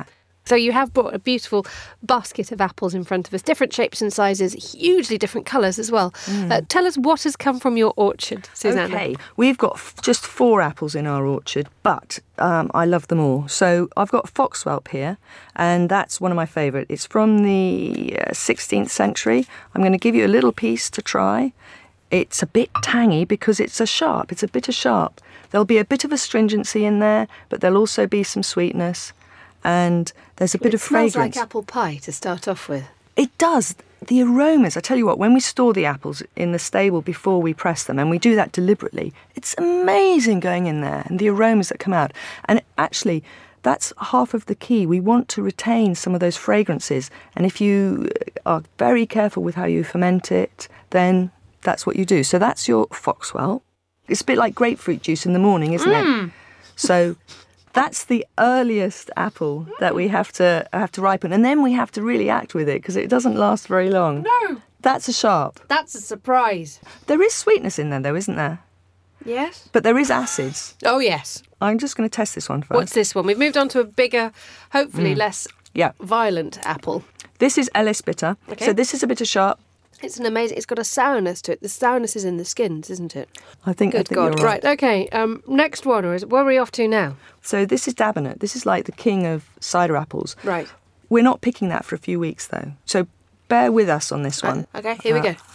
So you have brought a beautiful basket of apples in front of us, different shapes and sizes, hugely different colours as well. Mm. Uh, tell us what has come from your orchard, Susanna.
Okay, we've got f- just four apples in our orchard, but um, I love them all. So I've got Foxwhelp here, and that's one of my favourite. It's from the uh, sixteenth century. I'm going to give you a little piece to try. It's a bit tangy because it's a sharp, it's a bitter sharp. There'll be a bit of astringency in there, but there'll also be some sweetness. And there's a bit
it
of fragrance.
It smells like apple pie to start off with.
It does. The aromas, I tell you what, when we store the apples in the stable before we press them, and we do that deliberately, it's amazing going in there and the aromas that come out. And actually, that's half of the key. We want to retain some of those fragrances. And if you are very careful with how you ferment it, then that's what you do. So that's your Foxwhelp. It's a bit like grapefruit juice in the morning, isn't mm. it? So that's the earliest apple that we have to have to ripen, and then we have to really act with it because it doesn't last very long.
No.
That's a sharp.
That's a surprise.
There is sweetness in there, though, isn't there?
Yes.
But there is acids.
Oh, yes.
I'm just going to test this one first.
What's this one? We've moved on to a bigger, hopefully mm. less
yeah.
violent apple.
This is Ellis bitter. Okay. So this is a bitter sharp.
It's an amazing... It's got a sourness to it. The sourness is in the skins, isn't it?
I think,
Good
I think
God.
you're right.
Right, OK. Um, next one, or is, where are we off to now?
So this is Dabanet. This is like the king of cider apples.
Right.
We're not picking that for a few weeks, though. So bear with us on this one.
Right. OK, here uh, we go.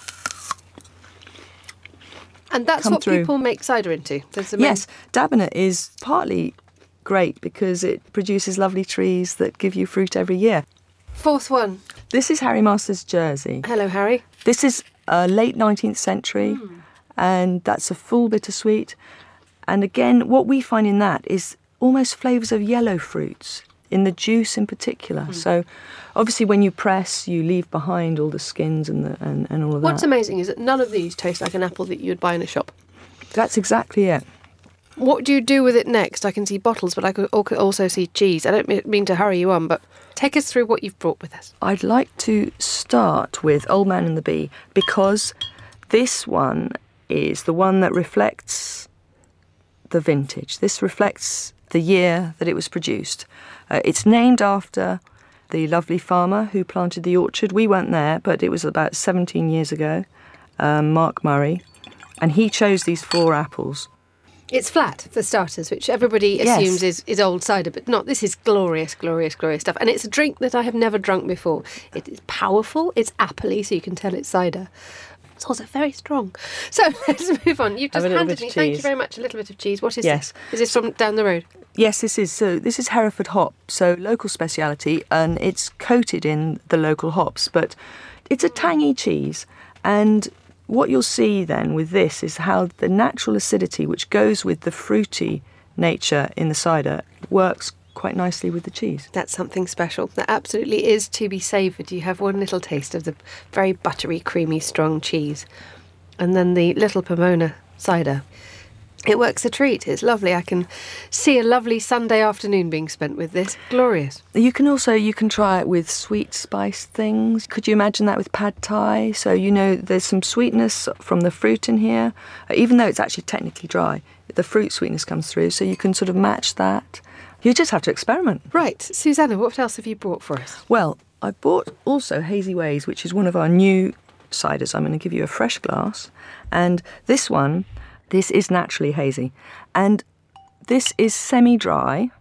And that's
Come
what
through.
people make cider into?
Yes. Dabanet is partly great because it produces lovely trees that give you fruit every year.
Fourth one.
This is Harry Masters' Jersey.
Hello, Harry.
This is uh, late nineteenth century, mm. and that's a full bittersweet. And again, what we find in that is almost flavours of yellow fruits, in the juice in particular. Mm. So obviously when you press, you leave behind all the skins and, the, and, and all of that.
What's amazing is that none of these taste like an apple that you'd buy in a shop.
That's exactly it.
What do you do with it next? I can see bottles, but I could also see cheese. I don't mean to hurry you on, but take us through what you've brought with us.
I'd like to start with Old Man and the Bee because this one is the one that reflects the vintage. This reflects the year that it was produced. Uh, it's named after the lovely farmer who planted the orchard. We weren't there, but it was about seventeen years ago, um, Mark Murray, and he chose these four apples.
It's flat, for starters, which everybody
Yes.
assumes is, is old cider, but not. This is glorious, glorious, glorious stuff. And it's a drink that I have never drunk before. It is powerful, it's appley, so you can tell it's cider. It's also very strong. So let's move on. You've just handed me, thank you very much, a little bit of cheese. What is
Yes.
this? Is this from down the road?
Yes, this is. So this is Hereford hop, so local speciality, and it's coated in the local hops, but it's a tangy cheese. And what you'll see then with this is how the natural acidity, which goes with the fruity nature in the cider, works quite nicely with the cheese.
That's something special. That absolutely is to be savoured. You have one little taste of the very buttery, creamy, strong cheese. And then the little Pomona cider. It works a treat. It's lovely. I can see a lovely Sunday afternoon being spent with this. Glorious.
You can also, you can try it with sweet spice things. Could you imagine that with pad thai? So, you know, there's some sweetness from the fruit in here. Even though it's actually technically dry, the fruit sweetness comes through. So you can sort of match that. You just have to experiment.
Right. Susanna, what else have you brought for us?
Well, I bought also Hazy Ways, which is one of our new ciders. I'm going to give you a fresh glass. And this one, this is naturally hazy. And this is semi-dry,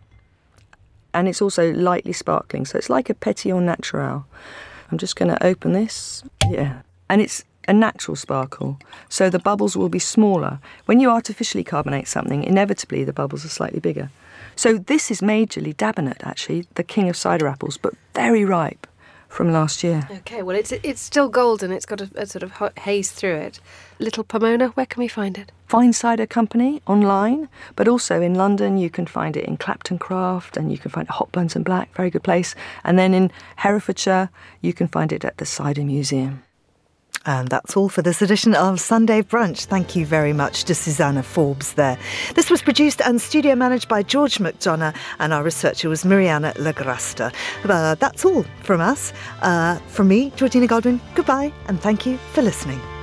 and it's also lightly sparkling. So it's like a Pétillant Naturel. I'm just going to open this. Yeah. And it's a natural sparkle. So the bubbles will be smaller. When you artificially carbonate something, inevitably the bubbles are slightly bigger. So this is majorly Dabanet, actually, the king of cider apples, but very ripe from last year.
OK, well, it's it's still golden. It's got a, a sort of hot haze through it. Little Pomona, where can we find it?
Fine Cider Company online, but also in London you can find it in Clapton Craft, and you can find it at Hop Burns and Black, very good place. And then in Herefordshire you can find it at the Cider Museum.
And that's all for this edition of Sunday Brunch. Thank you very much to Susanna Forbes there. This was produced and studio managed by George McDonough, and our researcher was Mariana Lagrasta. Uh, that's all from us. Uh, from me, Georgina Godwin, goodbye, and thank you for listening.